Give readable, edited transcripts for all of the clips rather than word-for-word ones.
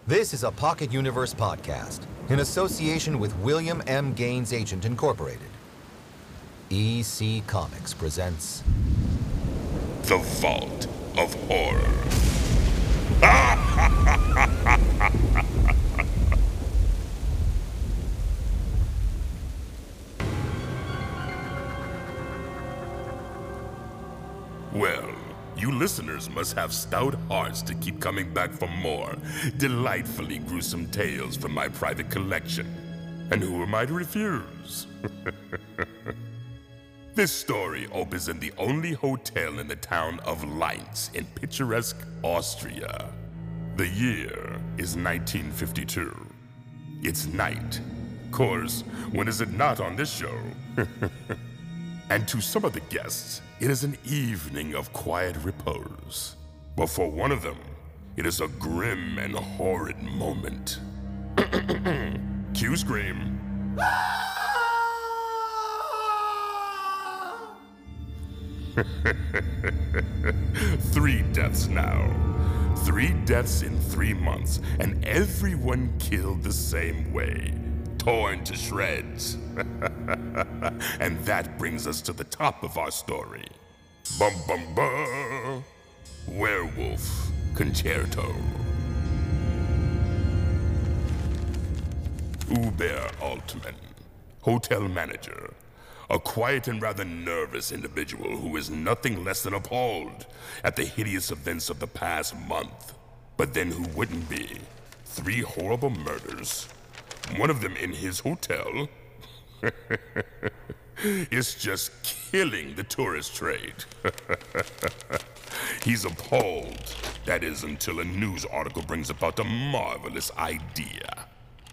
This is a Pocket Universe podcast in association with William M. Gaines Agent Incorporated. EC Comics presents The Vault of Horror. Well, you listeners must have stout hearts to keep coming back for more delightfully gruesome tales from my private collection. And who am I to refuse? This story opens in the only hotel in the town of Leinz in picturesque Austria. The year is 1952. It's night. Course, when is it not on this show? And to some of the guests, it is an evening of quiet repose. But for one of them, it is a grim and horrid moment. Cue scream. Three deaths now. 3 deaths in 3 months, and everyone killed the same way. Torn to shreds. And that brings us to the top of our story. Bum bum bum. Werewolf Concerto. Hubert Altman, hotel manager. A quiet and rather nervous individual who is nothing less than appalled at the hideous events of the past month. But then who wouldn't be? 3 horrible murders. One of them in his hotel. It's just killing the tourist trade. He's appalled. That is until a news article brings about a marvelous idea.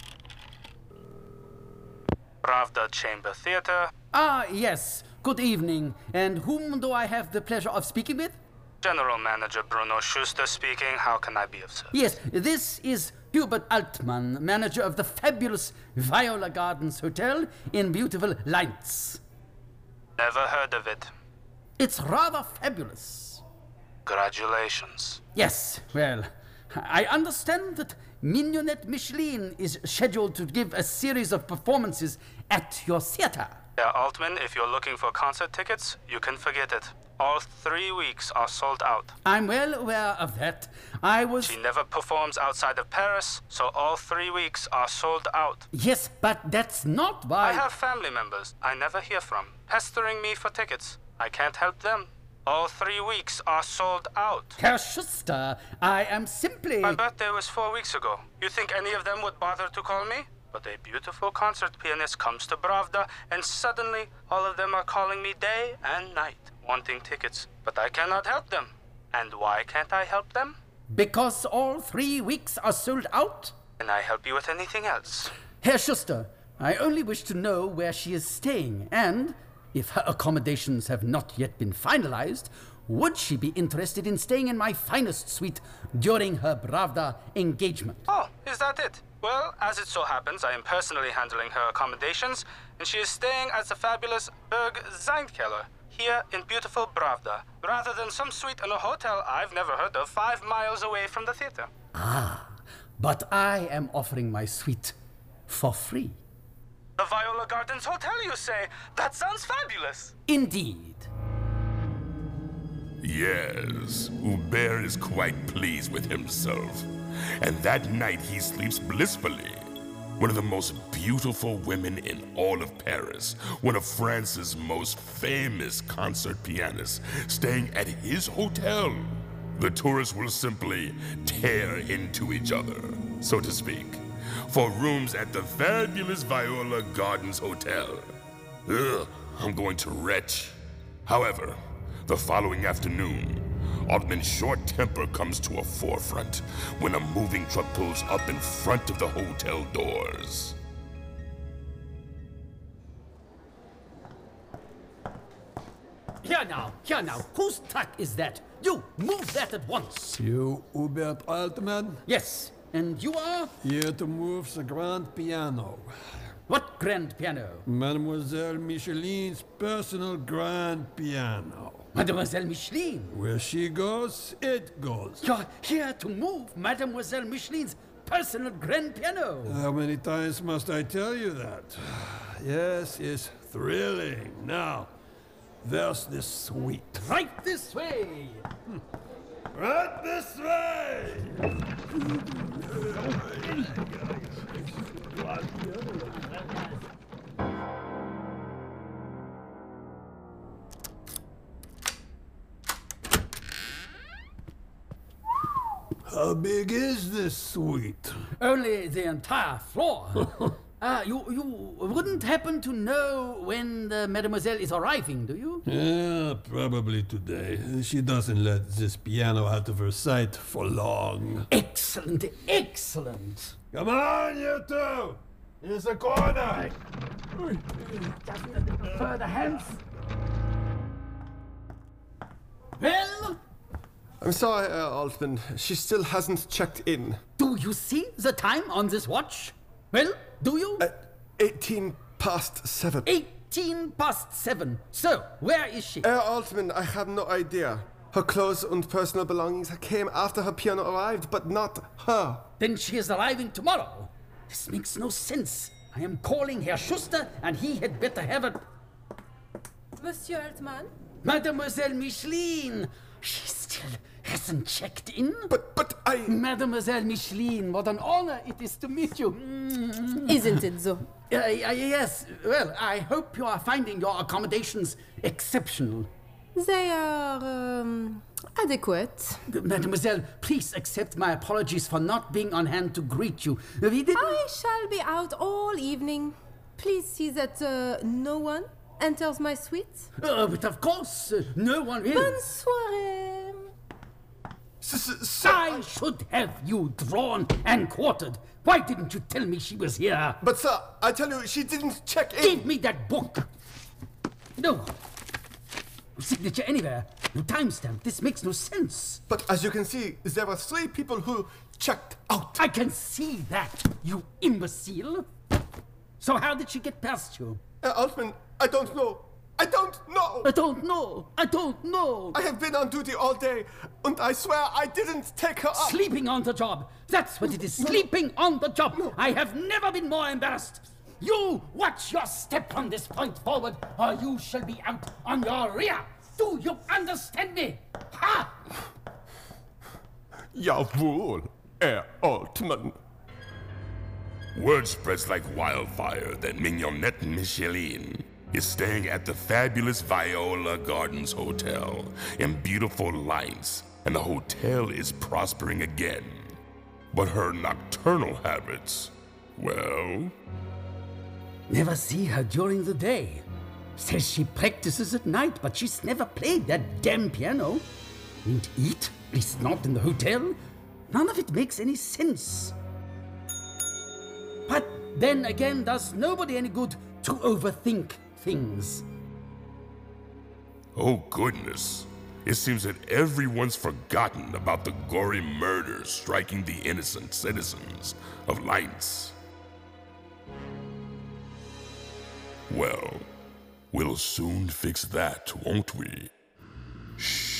Pravda Chamber Theater. Ah, yes. Good evening. And whom do I have the pleasure of speaking with? General Manager Bruno Schuster speaking. How can I be of service? Yes, this is Hubert Altman, manager of the fabulous Viola Gardens Hotel in beautiful Leinz. Never heard of it. It's rather fabulous. Congratulations. Yes, well, I understand that Mignonette Michelin is scheduled to give a series of performances at your theater. Yeah, Altman, if you're looking for concert tickets, you can forget it. All 3 weeks are sold out. I'm well aware of that. She never performs outside of Paris, so all 3 weeks are sold out. Yes, but that's not why... I have family members I never hear from, pestering me for tickets. I can't help them. All 3 weeks are sold out. Herr Schuster, I am simply... My birthday was 4 weeks ago. You think any of them would bother to call me? But a beautiful concert pianist comes to Pravda, and suddenly all of them are calling me day and night, wanting tickets. But I cannot help them. And why can't I help them? Because all 3 weeks are sold out? Can I help you with anything else? Herr Schuster, I only wish to know where she is staying, and if her accommodations have not yet been finalized, would she be interested in staying in my finest suite during her Pravda engagement? Oh, is that it? Well, as it so happens, I am personally handling her accommodations, and she is staying at the fabulous Berg Seinkeller here in beautiful Pravda, rather than some suite in a hotel I've never heard of 5 miles away from the theater. Ah, but I am offering my suite for free. The Viola Gardens Hotel, you say? That sounds fabulous. Indeed. Yes, Hubert is quite pleased with himself. And that night he sleeps blissfully. One of the most beautiful women in all of Paris, one of France's most famous concert pianists, staying at his hotel. The tourists will simply tear into each other, so to speak, for rooms at the fabulous Viola Gardens Hotel. Ugh, I'm going to retch. However, the following afternoon, Altman's short temper comes to a forefront when a moving truck pulls up in front of the hotel doors. Here now. Whose truck is that? You, move that at once. You, Hubert Altman, Yes, and you are? here to move the grand piano. What grand piano? Mademoiselle Michelin's personal grand piano. Mademoiselle Michelin. Where she goes, it goes. You're here to move Mademoiselle Michelin's personal grand piano. How many times must I tell you that? Yes, it's thrilling. Now, there's this suite. Right this way. Right this way! How big is this suite? Only the entire floor. You wouldn't happen to know when the mademoiselle is arriving, do you? Yeah, probably today. She doesn't let this piano out of her sight for long. Excellent, excellent. Come on, you two! Here's a corner! Further hands. Well, I'm sorry, Altman. She still hasn't checked in. do you see the time on this watch? Well, do you? 18 past 7. 18 past 7. So, where is she? Altman, I have no idea. Her clothes and personal belongings came after her piano arrived, but not her. Then she is arriving tomorrow. This makes no sense. I am calling Herr Schuster, and he had better have it. Monsieur Altman? Mademoiselle Micheline! She still hasn't checked in? But I... Mademoiselle Micheline, what an honor it is to meet you. Isn't it so? Yes, well, I hope you are finding your accommodations exceptional. They are, adequate. Mademoiselle, please accept my apologies for not being on hand to greet you. We didn't... I shall be out all evening. Please see that no one enters my suite. But of course, no one will. Bonne soirée. I should have you drawn and quartered. Why didn't you tell me she was here? But sir, I tell you, she didn't check in. Give me that book. No. Signature anywhere. No timestamp. This makes no sense. But as you can see, there were 3 people who checked out. I can see that, you imbecile. So how did she get past you? Altman, I don't know. I don't know. I don't know. I don't know. I have been on duty all day, and I swear I didn't take her up. Sleeping on the job. That's what it is. Sleeping on the job. I have never been more embarrassed. You watch your step from this point forward, or you shall be out on your rear. Do you understand me? Ha! Jawohl, Herr Altman. Word spreads like wildfire that Mignonette Micheline is staying at the fabulous Viola Gardens Hotel in beautiful Lines, and the hotel is prospering again. But her nocturnal habits, well... Never see her during the day. Says she practices at night, but she's never played that damn piano. Won't eat, at least not in the hotel. None of it makes any sense. But then again, does nobody any good to overthink things? Oh goodness. It seems that everyone's forgotten about the gory murders striking the innocent citizens of Lines. Well, we'll soon fix that, won't we? Shh.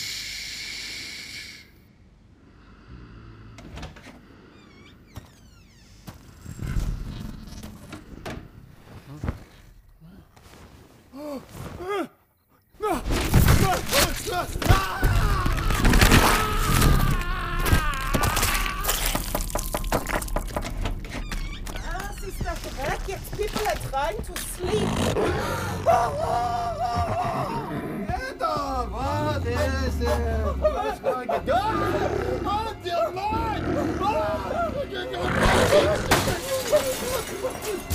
People are trying to sleep. What is it? What's going on? Oh, dear Lord!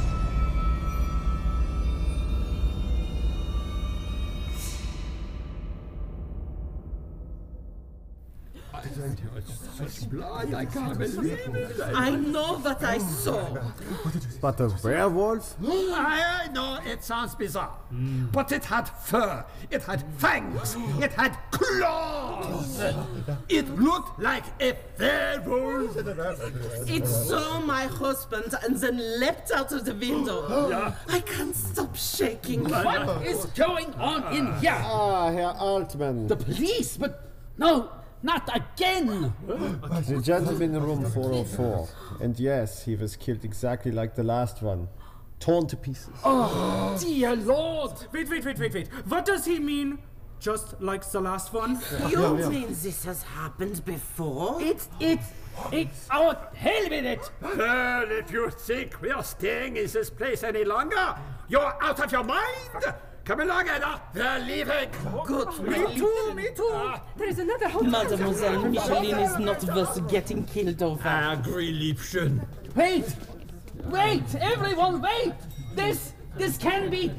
I can't believe it. I know what I saw. But a werewolf? I know it sounds bizarre, but it had fur, it had fangs, it had claws. It looked like a werewolf. It saw my husband and then leapt out of the window. I can't stop shaking. What is going on in here? Ah, Herr Altman. The police? But no, not again! The gentleman in room 404. And yes, he was killed exactly like the last one. Torn to pieces. Oh, dear Lord! Wait. What does he mean? Just like the last one? You mean this has happened before? It's oh, hell with it! Well, if you think we are staying in this place any longer, you're out of your mind! Come along, Anna. We're leaving. Good. Me too. There's another hotel. Mademoiselle Micheline is not worth getting killed over. I agree, Liebchen. Wait, everyone, wait! It can be.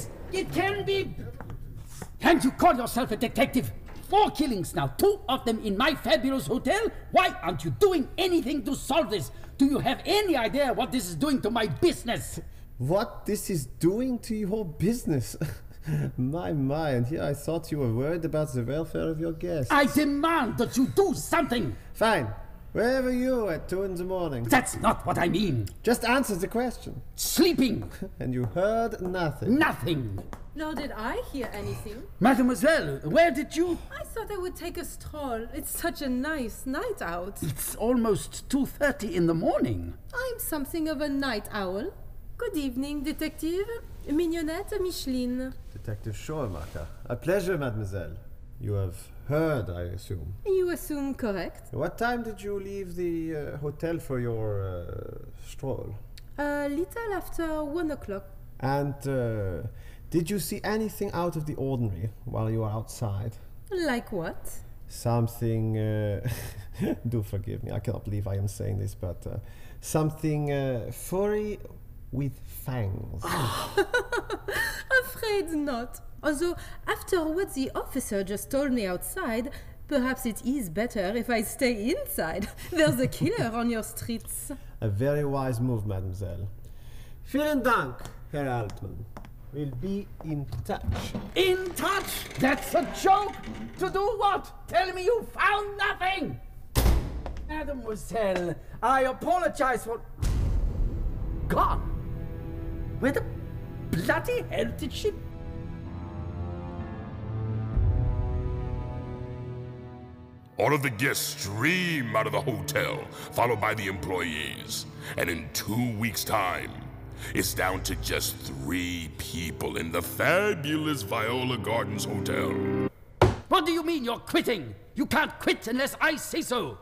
Can't you call yourself a detective? 4 killings now, 2 of them in my fabulous hotel. Why aren't you doing anything to solve this? Do you have any idea what this is doing to my business? What this is doing to your business? My, and here I thought you were worried about the welfare of your guests. I demand that you do something! Fine. Where were you at 2 in the morning? That's not what I mean. Just answer the question. Sleeping. And you heard nothing. Nothing. Nor did I hear anything. Mademoiselle, where did you? I thought I would take a stroll. It's such a nice night out. It's almost 2:30 in the morning. I'm something of a night owl. Good evening, Detective Mignonette Micheline. Detective Schormacher. A pleasure, mademoiselle. You have heard, I assume. You assume correct. What time did you leave the hotel for your stroll? A little after 1 o'clock. And did you see anything out of the ordinary while you were outside? Like what? Something, do forgive me, I cannot believe I am saying this, but something furry with fangs. Afraid not. Although, after what the officer just told me outside, perhaps it is better if I stay inside. There's a killer on your streets. A very wise move, mademoiselle. Vielen Dank, Herr Altman. We'll be in touch. In touch? That's a joke! To do what? Tell me you found nothing! Mademoiselle, I apologize for... Gone? Where the bloody hell did she... All of the guests stream out of the hotel, followed by the employees. And in 2 weeks' time, it's down to just 3 people in the fabulous Viola Gardens Hotel. What do you mean you're quitting? You can't quit unless I say so.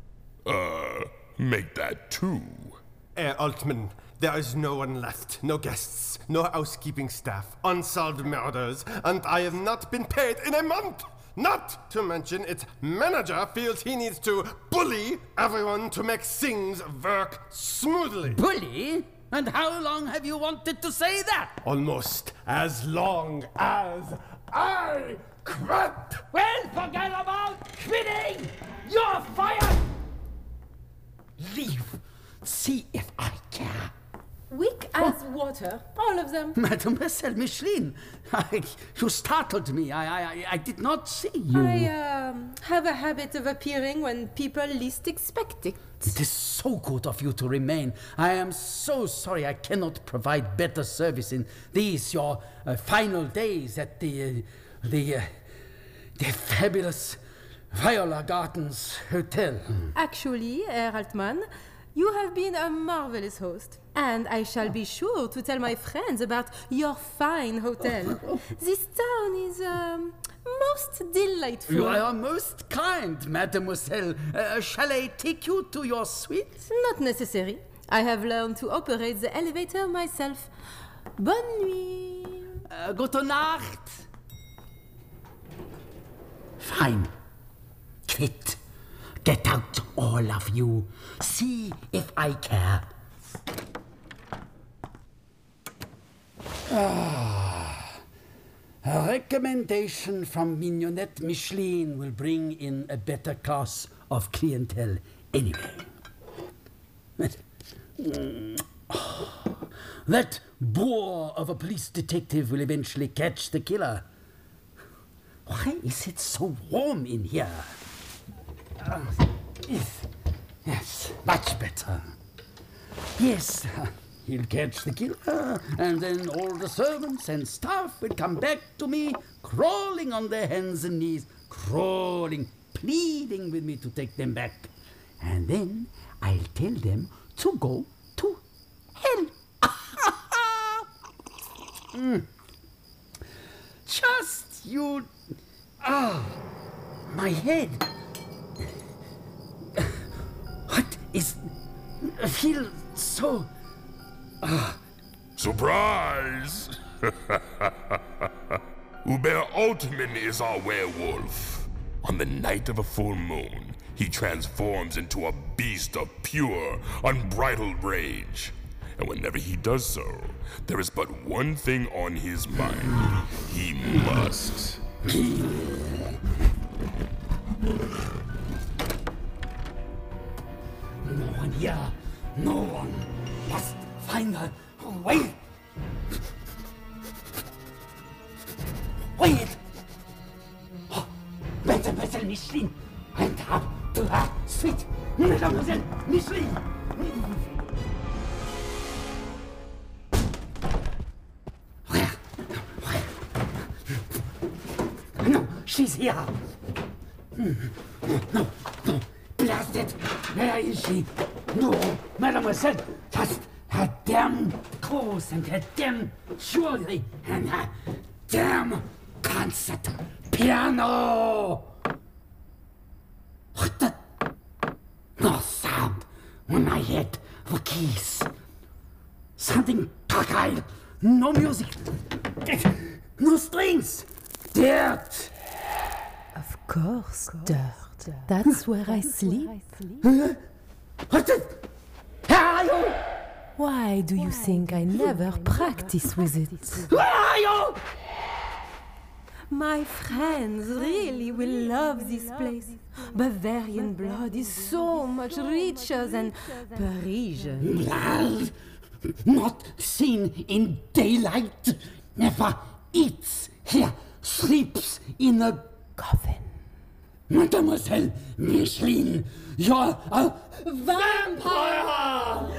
Make that 2. Herr Altman, there is no one left. No guests, no housekeeping staff, unsolved murders, and I have not been paid in a month! Not to mention its manager feels he needs to bully everyone to make things work smoothly. Bully? And how long have you wanted to say that? Almost as long as I quit! Well, forget about quitting! You're fired! Leave. See if I care. Weak as water, all of them. Mademoiselle Micheline, you startled me. I did not see you. I have a habit of appearing when people least expect it. It is so good of you to remain. I am so sorry I cannot provide better service in these your final days at the fabulous Viola Gardens Hotel. Actually, Herr Altman, you have been a marvelous host. And I shall be sure to tell my friends about your fine hotel. This town is most delightful. You are most kind, mademoiselle. Shall I take you to your suite? Not necessary. I have learned to operate the elevator myself. Bonne nuit. Gute Nacht. Fine. Quit. Get out, all of you. See if I care. A recommendation from Mignonette Micheline will bring in a better class of clientele anyway. That boor of a police detective will eventually catch the killer. Why is it so warm in here? Yes, much better. Yes, he'll catch the killer, and then all the servants and staff will come back to me, crawling on their hands and knees, crawling pleading with me to take them back. And then I'll tell them to go to hell. Just you... my head. What is... I feel so... Surprise! Hubert Altman is our werewolf. On the night of a full moon, he transforms into a beast of pure, unbridled rage. And whenever he does so, there is but one thing on his mind. He must. No one here. No one. Must find a way. Wait! Oh, Mademoiselle Micheline! Enter to her suite! Mademoiselle Micheline! Where? No, she's here! No, blast it! Where is she? No, Mademoiselle! Just her damn clothes and her damn jewelry and her damn concert piano! What the? No sound when I hit the keys. Something cockeyed. No music. No strings. Dirt. Of course, dirt. That's where I sleep. What the? Where are you? Why do you think I never practice with it? Where are you? My friends really will love this place. Bavarian blood is so much richer than Parisian. Blood, not seen in daylight, never eats here, sleeps in a coffin. Mademoiselle Micheline, you're a vampire!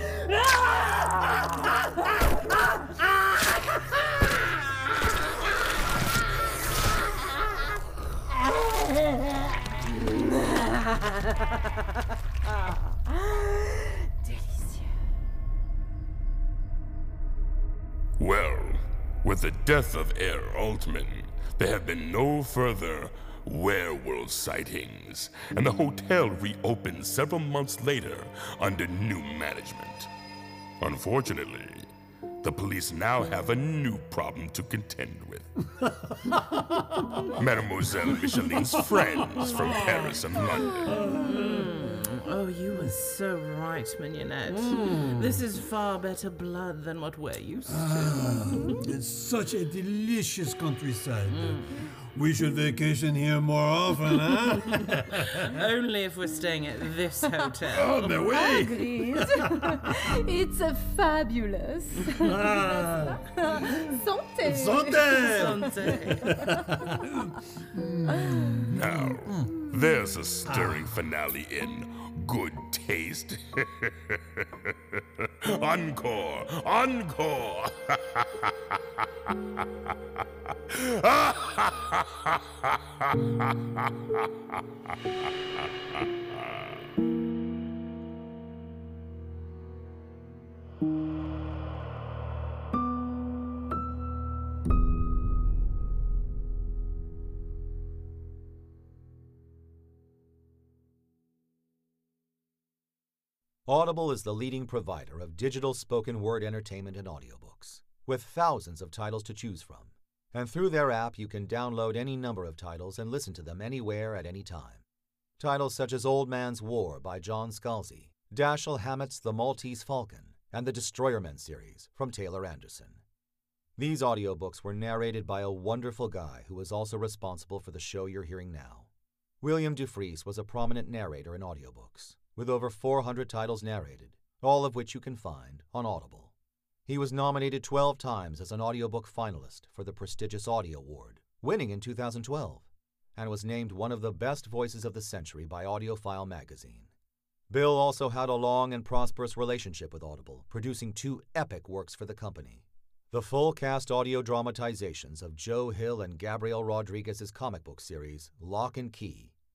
Well, with the death of Herr Altman, there have been no further werewolf sightings, and the hotel reopened several months later under new management. Unfortunately, the police now have a new problem to contend with. Mademoiselle Micheline's friends from Paris and London. Oh, you were so right, Mignonette. This is far better blood than what we're used to. It's such a delicious countryside. We should vacation here more often, huh? Only if we're staying at this hotel. Oh, no way! Agreed. It's a fabulous. Santé. Santé! Now, there's a stirring finale in good taste. Encore! Encore! Audible is the leading provider of digital spoken word entertainment and audiobooks, with thousands of titles to choose from. And through their app, you can download any number of titles and listen to them anywhere at any time. Titles such as Old Man's War by John Scalzi, Dashiell Hammett's The Maltese Falcon, and the Destroyermen series from Taylor Anderson. These audiobooks were narrated by a wonderful guy who was also responsible for the show you're hearing now. William Dufris was a prominent narrator in audiobooks, with over 400 titles narrated, all of which you can find on Audible. He was nominated 12 times as an audiobook finalist for the prestigious Audio Award, winning in 2012, and was named one of the best voices of the century by AudioFile magazine. Bill also had a long and prosperous relationship with Audible, producing 2 epic works for the company. The full-cast audio dramatizations of Joe Hill and Gabriel Rodriguez's comic book series, Lock and Key,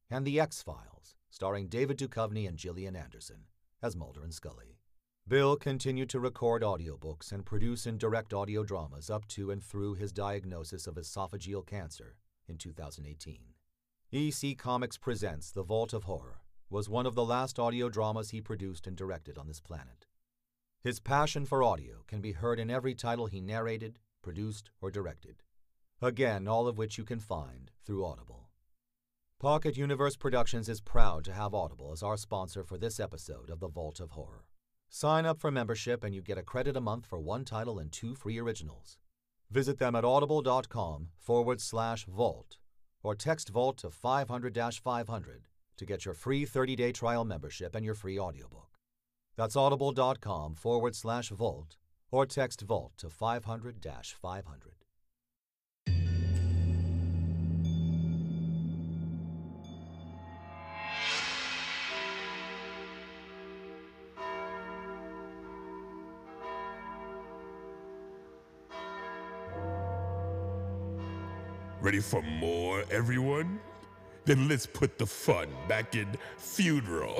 and The X-Files, starring David Duchovny and Gillian Anderson as Mulder and Scully. Bill continued to record audiobooks and produce and direct audio dramas up to and through his diagnosis of esophageal cancer in 2018. EC Comics Presents The Vault of Horror was one of the last audio dramas he produced and directed on this planet. His passion for audio can be heard in every title he narrated, produced, or directed. Again, all of which you can find through Audible. Pocket Universe Productions is proud to have Audible as our sponsor for this episode of The Vault of Horror. Sign up for membership and you get a credit a month for one title and 2 free originals. Visit them at audible.com/vault or text VAULT to 500-500 to get your free 30-day trial membership and your free audiobook. That's audible.com/vault or text VAULT to 500-500. Ready for more, everyone? Then let's put the fun back in funeral.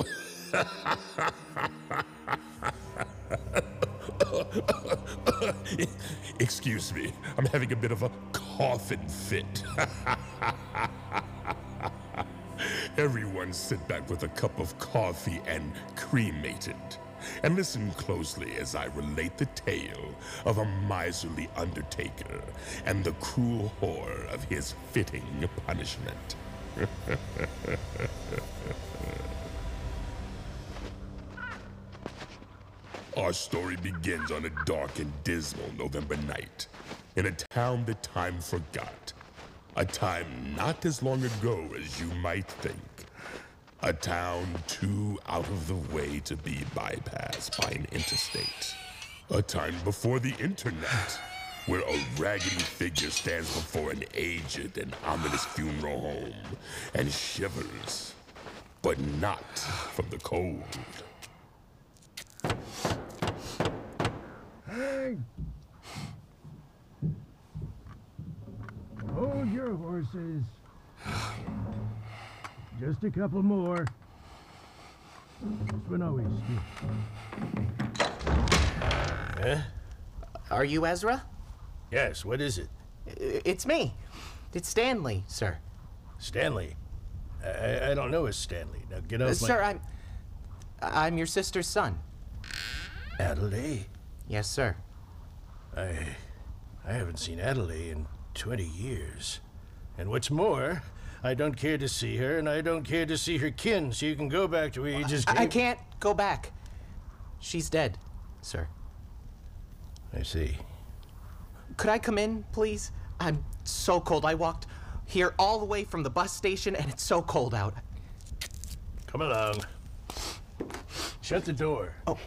Excuse me, I'm having a bit of a coughing fit. Everyone sit back with a cup of coffee and cremated. And listen closely as I relate the tale of a miserly undertaker and the cruel horror of his fitting punishment. Our story begins on a dark and dismal November night in a town that time forgot. A time not as long ago as you might think. A town too out of the way to be bypassed by an interstate. A time before the internet, where a raggedy figure stands before an aged and ominous funeral home and shivers, but not from the cold. Hey! Hold your horses. Just a couple more. This one always Huh? Are you Ezra? Yes, what is it? It's me. It's Stanley, sir. Stanley? I don't know a Stanley. Now get off my... Sir, I'm your sister's son. Adelaide? Yes, sir. I haven't seen Adelaide in 20 years. And what's more, I don't care to see her, and I don't care to see her kin, so you can go back to where you just came. I can't go back. She's dead, sir. I see. Could I come in, please? I'm so cold. I walked here all the way from the bus station, and it's so cold out. Come along. Shut the door. Oh.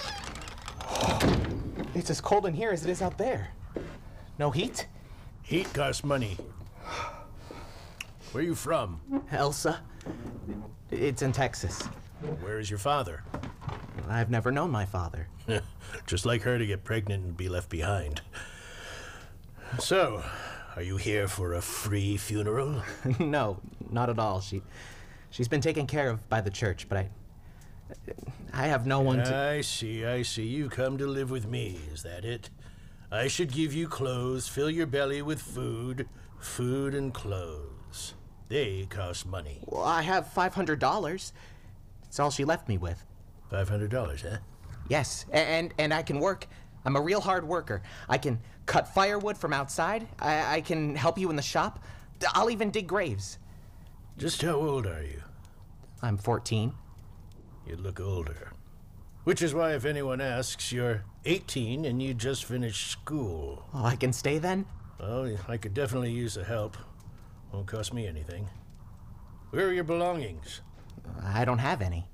It's as cold in here as it is out there. No heat? Heat costs money. Where are you from? Elsa. It's in Texas. Where is your father? I've never known my father. Just like her to get pregnant and be left behind. So, are you here for a free funeral? No, not at all. She's been taken care of by the church, but I have no one to... I see. You come to live with me, is that it? I should give you clothes, fill your belly with food and clothes. They cost money. Well, I have $500. That's all she left me with. $500, huh? Yes, and I can work. I'm a real hard worker. I can cut firewood from outside. I can help you in the shop. I'll even dig graves. Just how old are you? I'm 14. You look older. Which is why if anyone asks, you're 18 and you just finished school. Oh, I can stay then? Well, I could definitely use the help. Won't cost me anything. Where are your belongings? I don't have any.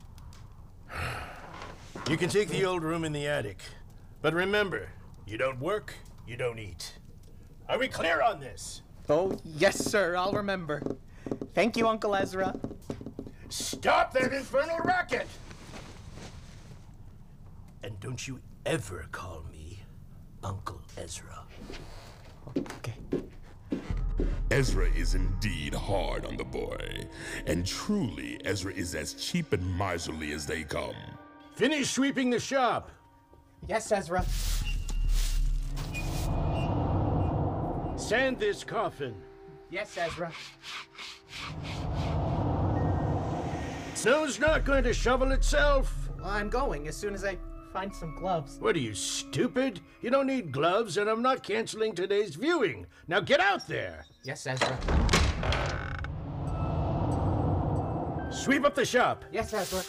You can take the old room in the attic. But remember, you don't work, you don't eat. Are we clear on this? Oh, yes, sir, I'll remember. Thank you, Uncle Ezra. Stop that infernal racket! And don't you ever call me Uncle Ezra. Okay. Ezra is indeed hard on the boy. And truly, Ezra is as cheap and miserly as they come. Finish sweeping the shop. Yes, Ezra. Sand this coffin. Yes, Ezra. Snow's not going to shovel itself. Well, I'm going as soon as I find some gloves. What are you, stupid? You don't need gloves, and I'm not canceling today's viewing. Now get out there. Yes, Ezra. Sweep up the shop. Yes, Ezra.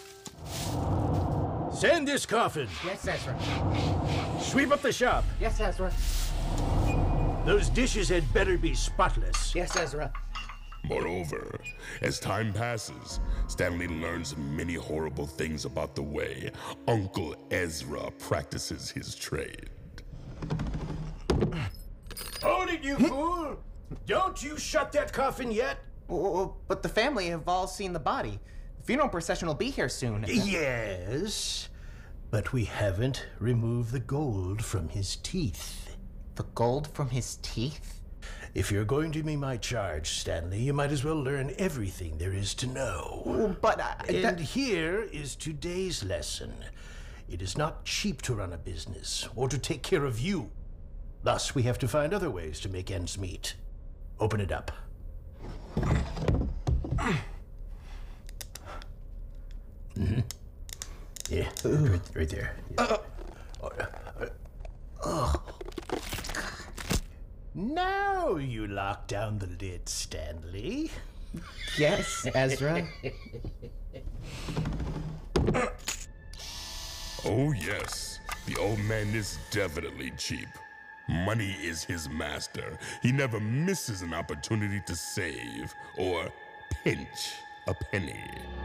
Sand this coffin. Yes, Ezra. Sweep up the shop. Yes, Ezra. Those dishes had better be spotless. Yes, Ezra. Moreover, as time passes, Stanley learns many horrible things about the way Uncle Ezra practices his trade. Hold it, you fool! Don't you shut that coffin yet? But the family have all seen the body. The funeral procession will be here soon. Yes, but we haven't removed the gold from his teeth. The gold from his teeth? If you're going to be my charge, Stanley, you might as well learn everything there is to know. But And here is today's lesson. It is not cheap to run a business or to take care of you. Thus, we have to find other ways to make ends meet. Open it up. Mm-hmm. Yeah, right there. Now you lock down the lid, Stanley. Yes, Ezra. Oh yes, the old man is definitely cheap. Money is his master. He never misses an opportunity to save or pinch a penny.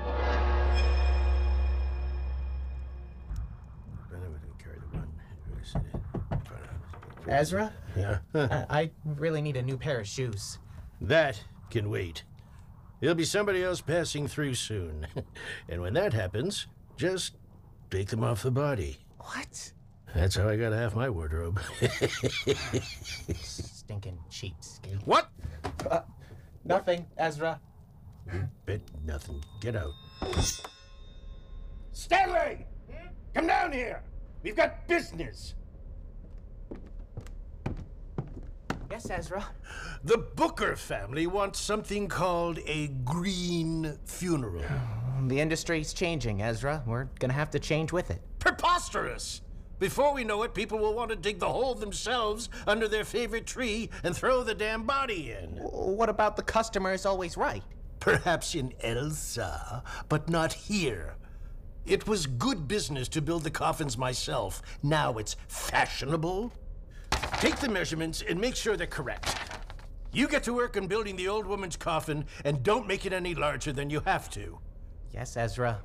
Ezra? Yeah? I really need a new pair of shoes. That can wait. There'll be somebody else passing through soon. And when that happens, just take them off the body. What? That's how I got half my wardrobe. Stinking cheapskate. What? Nothing, Ezra. You bet nothing. Get out. Stanley! Come down here! We've got business! Yes, Ezra. The Booker family wants something called a green funeral. The industry's changing, Ezra. We're gonna have to change with it. Preposterous! Before we know it, people will want to dig the hole themselves under their favorite tree and throw the damn body in. What about the customer is always right? Perhaps in Elsa, but not here. It was good business to build the coffins myself. Now it's fashionable. Take the measurements and make sure they're correct. You get to work on building the old woman's coffin and don't make it any larger than you have to. Yes, Ezra.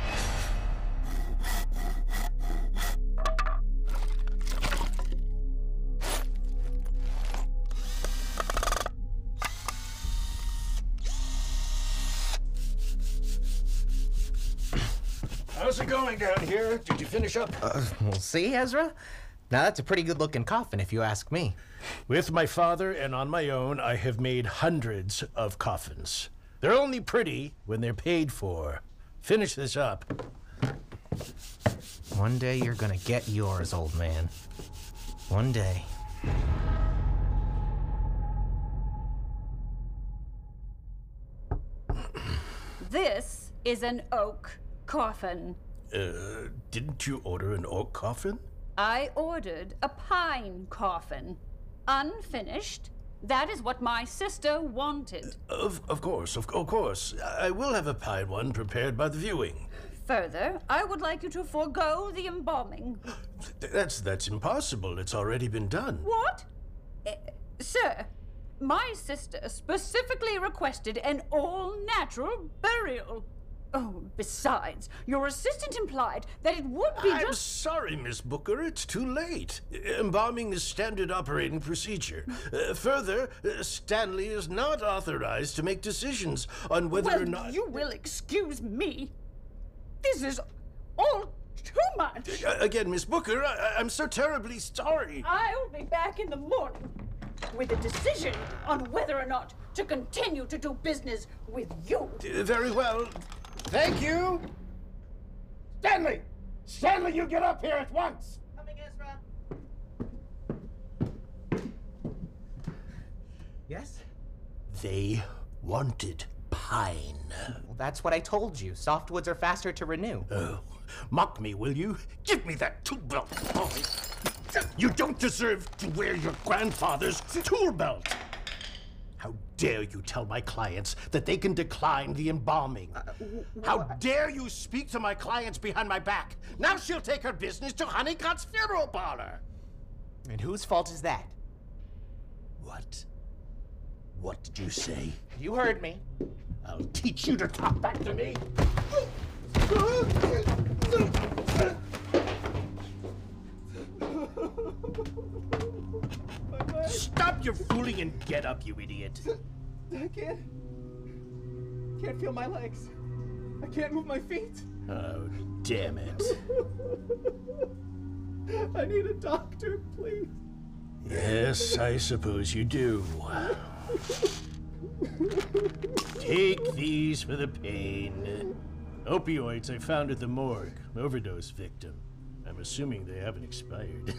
How's it going down here? Did you finish up? We'll see, Ezra. Now that's a pretty good-looking coffin, if you ask me. With my father and on my own, I have made hundreds of coffins. They're only pretty when they're paid for. Finish this up. One day you're gonna get yours, old man. One day. This is an oak coffin. Didn't you order an oak coffin? I ordered a pine coffin. Unfinished. That is what my sister wanted. Of course. I will have a pine one prepared by the viewing. Further, I would like you to forego the embalming. That's impossible. It's already been done. What? Sir, my sister specifically requested an all-natural burial. Oh, besides, your assistant implied that it would be I'm sorry, Miss Booker, it's too late. Embalming is standard operating procedure. Further, Stanley is not authorized to make decisions on whether or not... you will excuse me. This is all too much. Again, Miss Booker, I'm so terribly sorry. I'll be back in the morning with a decision on whether or not to continue to do business with you. Very well. Thank you. Stanley! Stanley, you get up here at once! Coming, Ezra. Yes? They wanted pine. Well, that's what I told you. Softwoods are faster to renew. Oh, mock me, will you? Give me that tool belt, boy. You don't deserve to wear your grandfather's tool belt. How dare you tell my clients that they can decline the embalming? How dare you speak to my clients behind my back? Now she'll take her business to Honeycott's funeral parlor. And whose fault is that? What? What did you say? You heard me. I'll teach you to talk back to me. Stop your fooling and get up, you idiot. I can't feel my legs. I can't move my feet. Oh, damn it. I need a doctor, please. Yes, I suppose you do. Take these for the pain. Opioids I found at the morgue. Overdose victim. I'm assuming they haven't expired.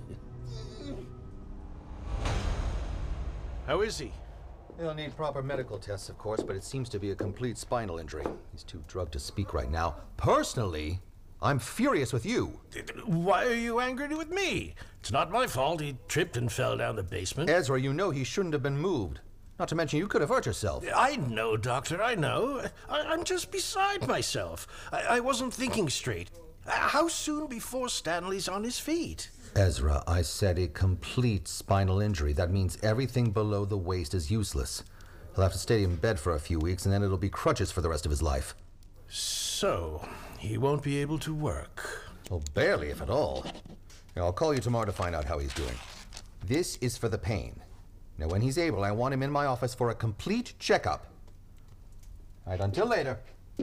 How is he? He'll need proper medical tests, of course, but it seems to be a complete spinal injury. He's too drugged to speak right now. Personally, I'm furious with you. Why are you angry with me? It's not my fault. He tripped and fell down the basement. Ezra, you know he shouldn't have been moved. Not to mention you could have hurt yourself. I know, Doctor, I know. I'm just beside myself. I wasn't thinking straight. How soon before Stanley's on his feet? Ezra, I said a complete spinal injury. That means everything below the waist is useless. He'll have to stay in bed for a few weeks, and then it'll be crutches for the rest of his life. So, he won't be able to work? Well, barely, if at all. Now, I'll call you tomorrow to find out how he's doing. This is for the pain. Now, when he's able, I want him in my office for a complete checkup. All right, until later.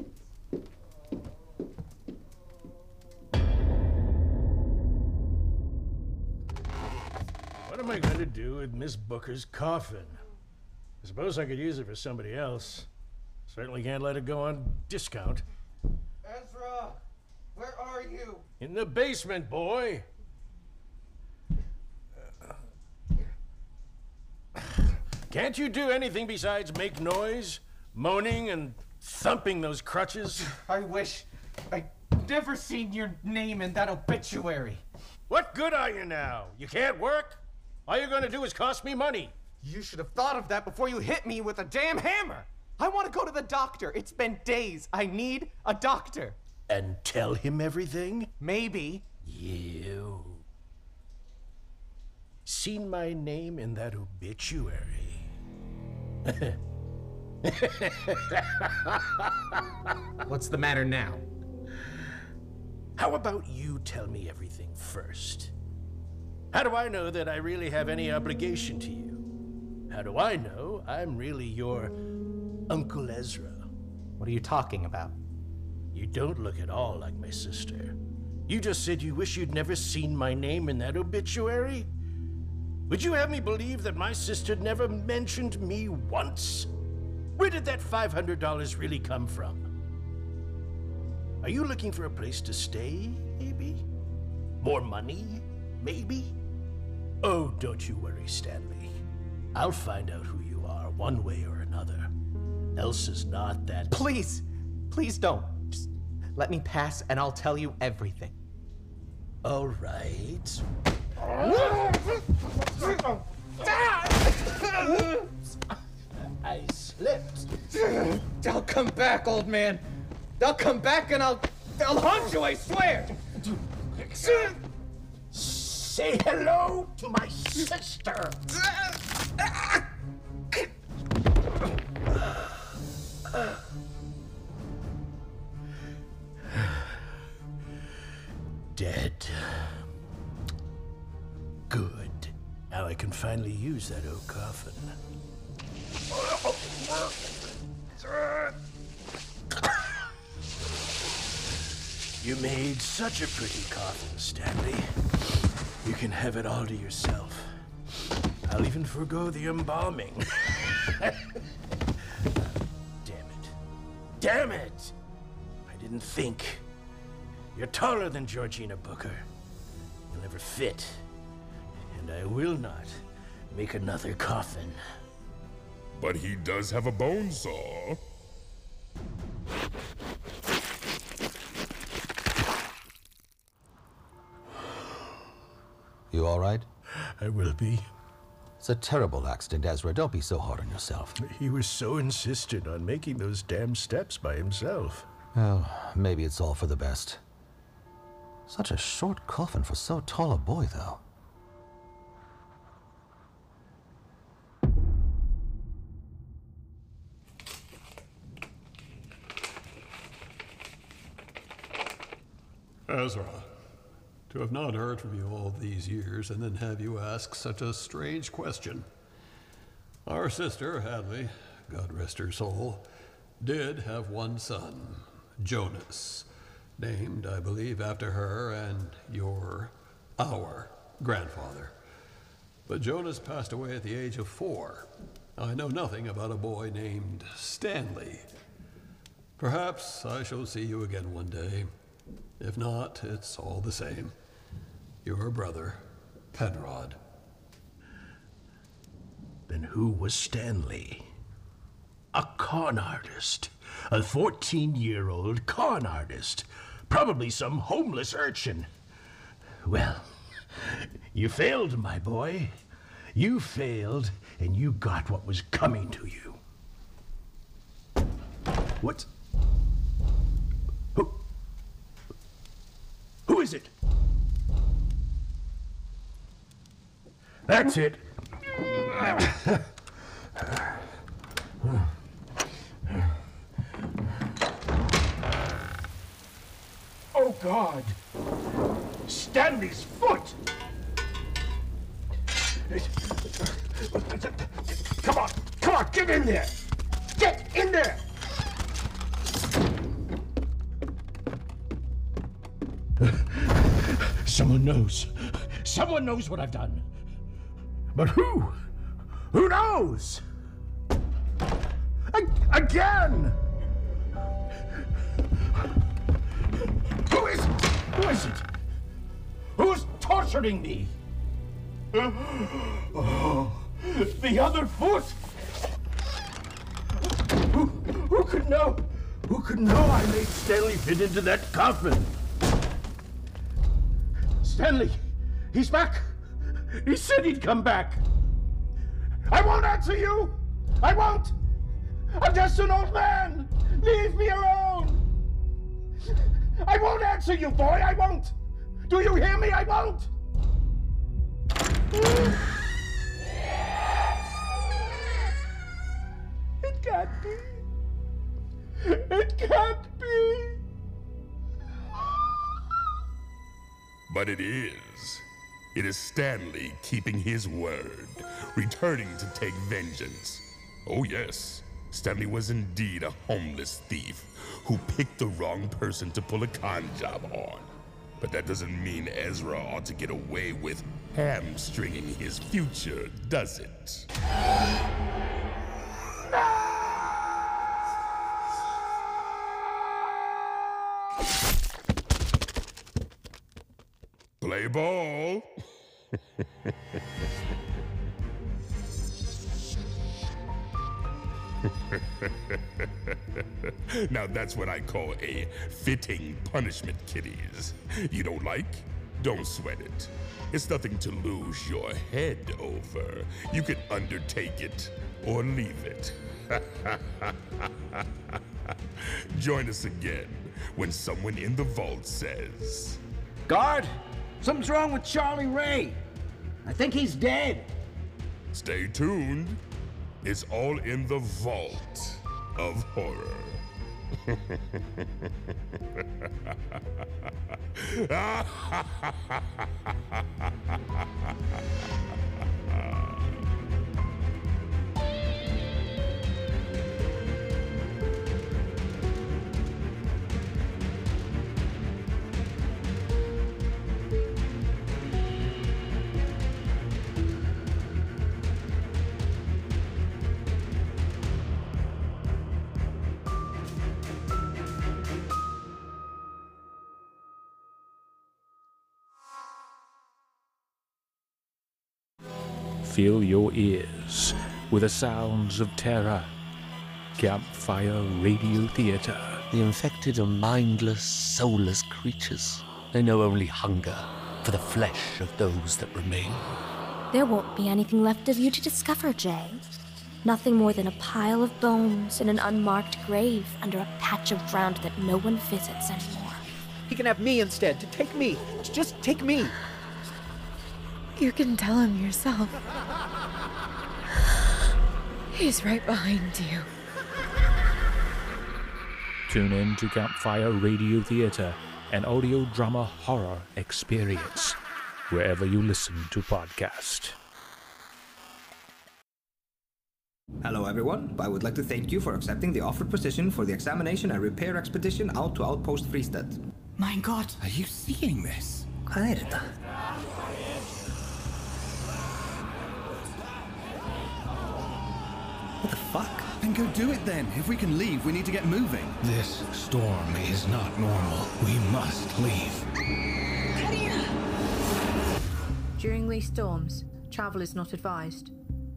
What am I going to do with Miss Booker's coffin? I suppose I could use it for somebody else. Certainly can't let it go on discount. Ezra, where are you? In the basement, boy. Can't you do anything besides make noise, moaning and thumping those crutches? I wish I'd never seen your name in that obituary. What good are you now? You can't work? All you're gonna do is cost me money. You should have thought of that before you hit me with a damn hammer. I want to go to the doctor. It's been days. I need a doctor. And tell him everything? Maybe. You. Seen my name in that obituary? What's the matter now? How about you tell me everything first? How do I know that I really have any obligation to you? How do I know I'm really your Uncle Ezra? What are you talking about? You don't look at all like my sister. You just said you wish you'd never seen my name in that obituary? Would you have me believe that my sister never mentioned me once? Where did that $500 really come from? Are you looking for a place to stay, maybe? More money, maybe? Oh, don't you worry, Stanley. I'll find out who you are one way or another. Elsa's not that... Please! Please don't. Just let me pass and I'll tell you everything. All right. I slipped. I'll come back, old man. I'll come back and I'll haunt you, I swear. Say hello to my sister. Dead. Good. Now I can finally use that old coffin. You made such a pretty coffin, Stanley. You can have it all to yourself. I'll even forgo the embalming. Damn it! I didn't think. You're taller than Georgina Booker. You'll never fit. And I will not make another coffin. But he does have a bone saw. You all right? I will be. It's a terrible accident, Ezra. Don't be so hard on yourself. He was so insistent on making those damn steps by himself. Well, maybe it's all for the best. Such a short coffin for so tall a boy, though. Ezra, to have not heard from you all these years and then have you ask such a strange question. Our sister, Hadley, God rest her soul, did have one son, Jonas, named, I believe, after her and our grandfather. But Jonas passed away at the age of 4. I know nothing about a boy named Stanley. Perhaps I shall see you again one day. If not, it's all the same. Your brother, Penrod. Then who was Stanley? A con artist. A 14-year-old con artist. Probably some homeless urchin. Well, you failed, my boy. You failed, and you got what was coming to you. What? Who is it? That's it. Oh, God! Stanley's foot! Come on, get in there! Get in there! Someone knows what I've done. But who? Who knows? Again! Who is it? Who's torturing me? Oh, the other foot! Who could know? Who could know I made Stanley fit into that coffin? Stanley! He's back! He said he'd come back! I won't answer you! I won't! I'm just an old man! Leave me alone! I won't answer you, boy! I won't! Do you hear me? I won't! It can't be! It can't be! But it is. It is Stanley keeping his word, returning to take vengeance. Oh yes, Stanley was indeed a homeless thief who picked the wrong person to pull a con job on. But that doesn't mean Ezra ought to get away with hamstringing his future, does it? Play ball. Now that's what I call a fitting punishment, kiddies. You don't like? Don't sweat it. It's nothing to lose your head over. You can undertake it or leave it. Join us again when someone in the vault says, "Guard, something's wrong with Charlie Ray. I think he's dead." Stay tuned. It's all in the Vault of Horror. fill your ears with the sounds of terror. Campfire Radio Theater. The infected are mindless, soulless creatures. They know only hunger for the flesh of those that remain. There won't be anything left of you to discover, Jay. Nothing more than a pile of bones in an unmarked grave under a patch of ground that no one visits anymore. He can have me instead. Take me. Just take me. You can tell him yourself. He's right behind you. Tune in to Campfire Radio Theater, an audio drama horror experience, wherever you listen to podcasts. Hello everyone, I would like to thank you for accepting the offered position for the examination and repair expedition out to Outpost Freestead. My God, are you seeing this? What the fuck? Then go do it then. If we can leave, we need to get moving. This storm is not normal. We must leave. During these storms, travel is not advised.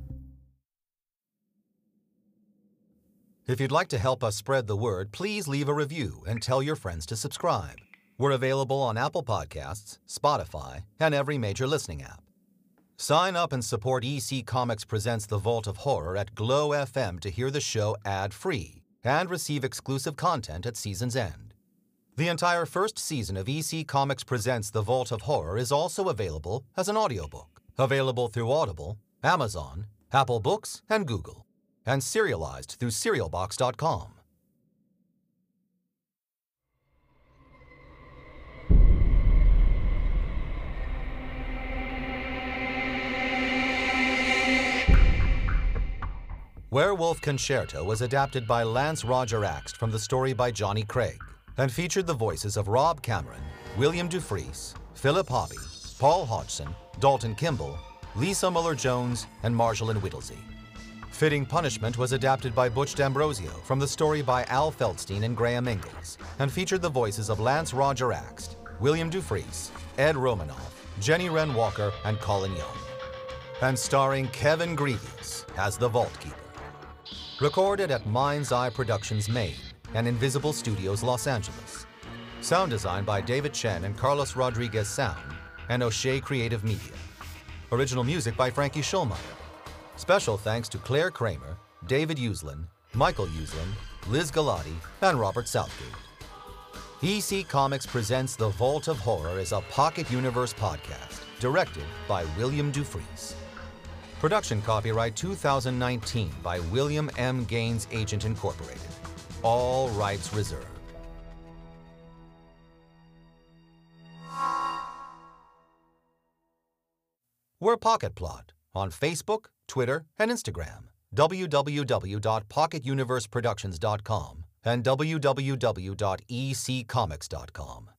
If you'd like to help us spread the word, please leave a review and tell your friends to subscribe. We're available on Apple Podcasts, Spotify, and every major listening app. Sign up and support EC Comics Presents The Vault of Horror at Glow FM to hear the show ad-free and receive exclusive content at season's end. The entire first season of EC Comics Presents The Vault of Horror is also available as an audiobook, available through Audible, Amazon, Apple Books, and Google, and serialized through serialbox.com. Werewolf Concerto was adapted by Lance Roger Axt from the story by Johnny Craig and featured the voices of Rob Cameron, William Dufris, Philip Hobby, Paul Hodgson, Dalton Kimball, Lisa Muller-Jones, and Marjolaine Whittlesey. Fitting Punishment was adapted by Butch D'Ambrosio from the story by Al Feldstein and Graham Ingalls and featured the voices of Lance Roger Axt, William Dufris, Ed Romanoff, Jenny Wren Walker, and Colin Young. And starring Kevin Greaves as the Vault Keeper. Recorded at Mind's Eye Productions, Maine, and Invisible Studios, Los Angeles. Sound design by David Chen and Carlos Rodriguez Sound, and O'Shea Creative Media. Original music by Frankie Schulmeyer. Special thanks to Claire Kramer, David Uslin, Michael Uslin, Liz Galati, and Robert Southgate. EC Comics Presents The Vault of Horror is a Pocket Universe podcast, directed by William Dufris. Production copyright 2019 by William M. Gaines Agent Incorporated. All rights reserved. We're Pocket Plot on Facebook, Twitter, and Instagram. www.pocketuniverseproductions.com and www.eccomics.com.